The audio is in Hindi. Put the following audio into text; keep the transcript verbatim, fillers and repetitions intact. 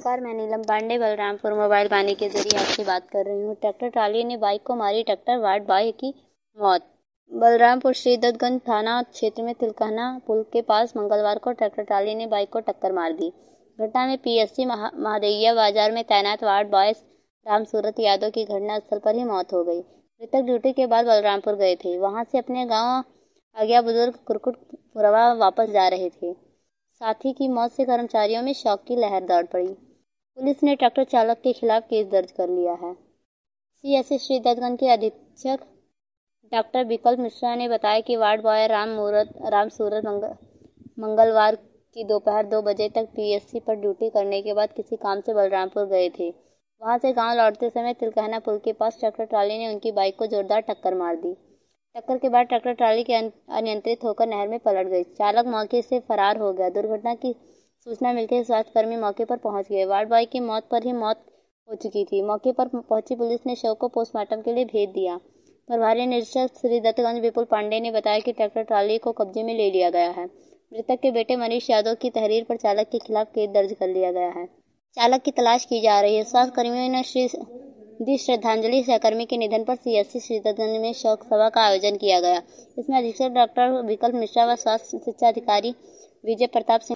नमस्कार, मैं नीलम पांडे बलरामपुर मोबाइल वाणी के जरिए आपसे बात कर रही हूँ। ट्रैक्टर ट्राली ने बाइक को मारी टक्कर, वार्ड बॉय की मौत। बलरामपुर श्रीदत्तगंज थाना क्षेत्र में तिलकहना पुल के पास मंगलवार को ट्रैक्टर ट्राली ने बाइक को टक्कर मार दी। घटना में पीएससी महा, महादैया बाजार में तैनात वार्ड बॉय रामसूरत यादव की घटनास्थल पर ही मौत हो गई। मृतक ड्यूटी के बाद बलरामपुर गए थे। वहां से अपने गाँव आज्ञा बुजुर्ग कुरकुट पुरवा वापस जा रहे थे। साथी की मौत से कर्मचारियों में शौक की लहर दौड़ पड़ी। पुलिस ने ट्रैक्टर चालक के खिलाफ केस दर्ज कर लिया है। सीएससी श्रीदत्तगंज के अधीक्षक डॉक्टर विकल्प मिश्रा ने बताया कि वार्ड बॉय राम मूरत राम सूरत मंगल, मंगलवार की दोपहर दो बजे तक पीएससी पर ड्यूटी करने के बाद किसी काम से बलरामपुर गए थे। वहां से गांव लौटते समय तिलकहना पुल के पास ट्रैक्टर ट्राली ने उनकी बाइक को जोरदार टक्कर मार दी। टक्कर के बाद ट्रैक्टर ट्राली के अनियंत्रित होकर नहर में पलट गई। चालक मौके से फरार हो गया। दुर्घटना की सूचना मिलते ही स्वास्थ्यकर्मी मौके पर पहुंच गए। वार्ड बॉय की मौत पर ही मौत हो चुकी थी। मौके पर पहुंची पुलिस ने शव को पोस्टमार्टम के लिए भेज दिया। प्रभारी निरीक्षक श्रीदत्तगंज विपुल पांडे ने बताया कि ट्रैक्टर ट्राली को कब्जे में ले लिया गया है। मृतक के बेटे मनीष यादव की तहरीर पर चालक के खिलाफ केस दर्ज कर लिया गया है। चालक की तलाश की जा रही है। स्वास्थ्य कर्मियों ने श्री दी श्रद्धांजलि सहकर्मी के निधन पर सीएससी श्रीदत्तगंज में शोक सभा का आयोजन किया गया। इसमें अधीक्षक डॉक्टर विकल्प मिश्रा व स्वास्थ्य शिक्षा अधिकारी विजय प्रताप सिंह